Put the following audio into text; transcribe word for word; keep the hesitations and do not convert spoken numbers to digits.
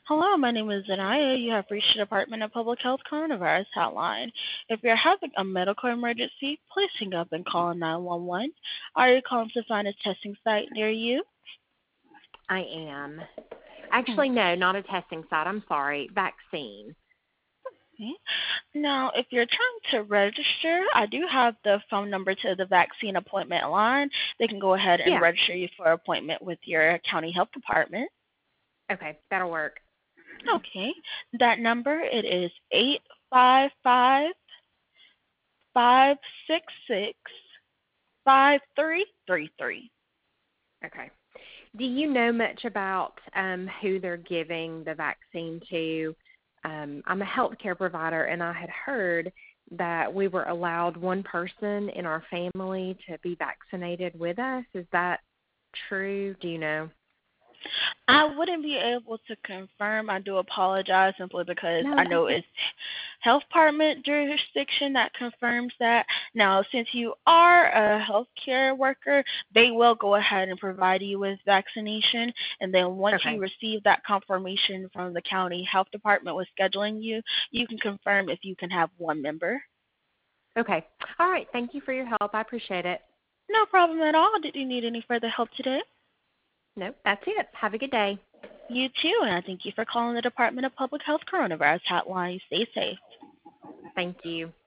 Hello, my name is Zanaya. You have reached the Department of Public Health Coronavirus Hotline. If you're having a medical emergency, please hang up and call nine one one. Are you calling to find a testing site near you? I am. Actually, Okay. no, not a testing site. I'm sorry. Vaccine. Now, if you're trying to register, I do have the phone number to the vaccine appointment line. They can go ahead and Yeah. register you for an appointment with your county health department. Okay, that'll work. Okay. That number, it is eight five five, five six six, five three three three. Okay. Do you know much about um, who they're giving the vaccine to? Um, I'm a healthcare provider, and I had heard that we were allowed one person in our family to be vaccinated with us. Is that true? Do you know? I wouldn't be able to confirm. I do apologize simply because No, I it's know okay. it's health department jurisdiction that confirms that. Now, since you are a healthcare worker, they will go ahead and provide you with vaccination. And then once you Okay. receive that confirmation from the county health department with scheduling you, you can confirm if you can have one member. Okay. All right. Thank you for your help. I appreciate it. No problem at all. Did you need any further help today? Nope, that's it. Have a good day. You too, and I thank you for calling the Department of Public Health Coronavirus Hotline. Stay safe. Thank you.